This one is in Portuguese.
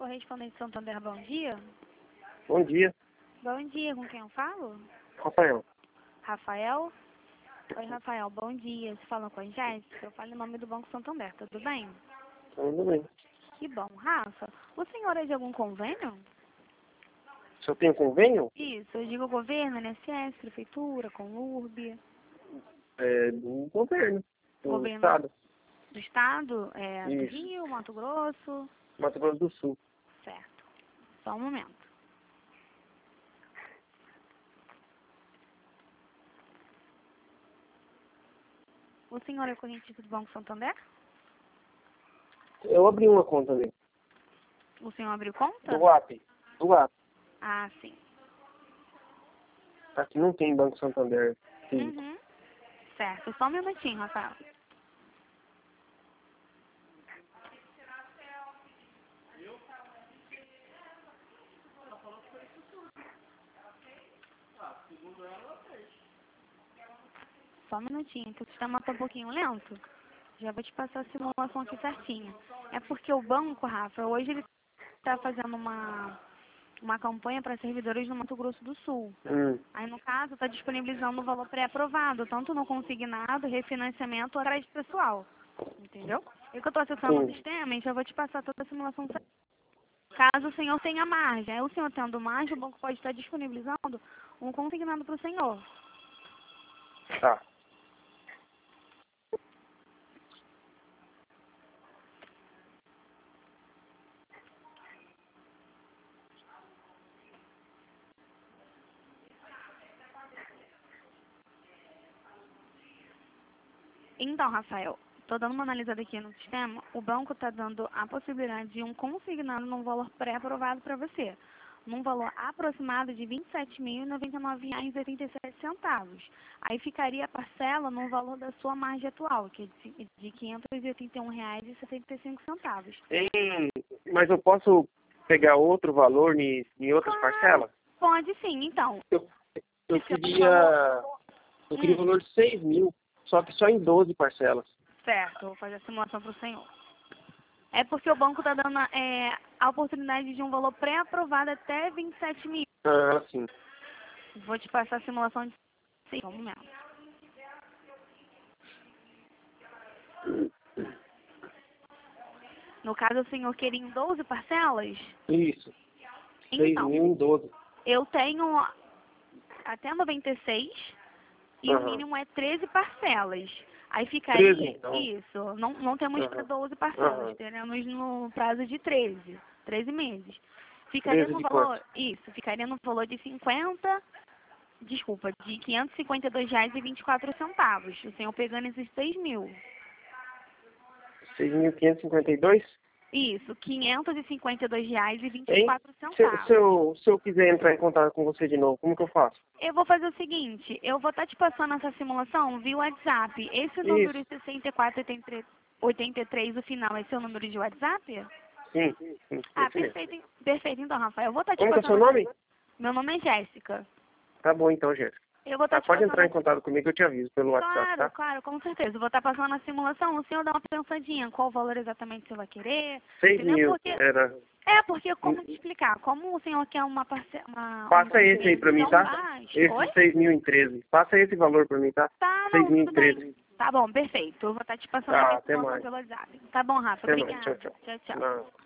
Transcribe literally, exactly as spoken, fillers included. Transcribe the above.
Correspondente Santander, bom dia. Bom dia, Bom dia, com quem eu falo? Rafael. Rafael? Oi, Rafael, bom dia. Você fala com a Jéssica? Eu falo em nome do Banco Santander, tudo bem? Tudo bem. Que bom. Rafa, o senhor é de algum convênio? Se eu tenho convênio? Isso, eu digo governo, I N S S, prefeitura, com U R B, É do governo, do governo estado, do estado, é, do Isso. Rio, Mato Grosso. Mato Grosso do Sul. Certo. Só um momento. O senhor é correntista do Banco Santander? Eu abri uma conta ali, O senhor abriu conta? do app, do app. Ah, sim. Aqui não tem Banco Santander físico. Uhum. Certo, só um minutinho, Rafael. Só um minutinho, que o sistema está um pouquinho lento. Já vou te passar a simulação aqui certinha. É porque o banco, Rafa, hoje ele está fazendo uma, uma campanha para servidores no Mato Grosso do Sul. Hum. Aí, no caso, está disponibilizando o valor pré-aprovado, tanto no consignado, refinanciamento ou crédito pessoal. Entendeu? Eu que eu estou acessando o Sim. sistema e já vou te passar toda a simulação certinha. Caso o senhor tenha margem, aí o senhor tendo margem, o banco pode estar disponibilizando um consignado para o senhor. Tá. Então, Rafael, estou dando uma analisada aqui no sistema. O banco está dando a possibilidade de um consignado num valor pré-aprovado para você, num valor aproximado de vinte e sete mil e noventa e nove reais e oitenta e sete centavos. Aí ficaria a parcela no valor da sua margem atual, que é de de quinhentos e oitenta e um reais e setenta e cinco centavos. Em... Mas eu posso pegar outro valor em, em outras Claro, parcelas? pode sim, então. Eu, eu Esse é o queria... valor. Eu queria o Hum, valor de seis mil, só que só em doze parcelas. certo, vou fazer a simulação para o senhor. É porque o banco está dando é, a oportunidade de um valor pré-aprovado até vinte e sete mil. Ah, sim. Vou te passar a simulação de sim, um momento. No caso, o senhor queria em doze parcelas? Isso. seis Então, mil em doze. eu tenho até noventa e seis e o Aham. mínimo é treze parcelas. Aí treze, ficaria, então. isso, não, não temos para Aham. doze parcelas, Aham. teremos no prazo de treze, treze meses. Ficaria treze no de quanto? valor, isso, ficaria no valor de cinquenta, desculpa, de quinhentos e cinquenta e dois reais e vinte e quatro centavos. O senhor pegando esses seis mil. seis mil quinhentos e cinquenta e dois? Isso, quinhentos e cinquenta e dois reais e vinte e Hein? quatro Se, eu- centavos. se, eu, se eu quiser entrar em contato com você de novo, como que eu faço? Eu vou fazer o seguinte, eu vou estar te passando essa simulação via WhatsApp. Esse Isso. número sessenta e quatro oitenta e três, o final, esse é o número de WhatsApp? Sim, sim, Ah, esse mesmo. perfeito, perfeito então, Rafael. Eu vou estar te Como que é o seu passando essa... nome? Meu nome é Jéssica. Tá bom então, Jéssica. Eu vou estar Tá, te pode passando... entrar em essa- contato comigo que eu te aviso pelo WhatsApp, Claro, tá? claro, com certeza. Eu vou estar passando a simulação, o senhor dá uma pensadinha, qual valor exatamente você vai querer, seis entendeu? mil, Porque... era... É, porque, como te explicar, como o senhor quer uma parce... uma... um Passa esse aí preço pra mim, tão tá? baixo... Oi? Esse seis mil em treze. Passa esse valor pra mim, tá? Tá, seis não, mil em tudo bem. treze. Tá bom, perfeito. Eu vou estar te passando aqui Tá, a até informação mais. pelo WhatsApp. Tá bom, Rafa. Até mais. Tchau, Obrigada. tchau. Tchau, tchau. Não.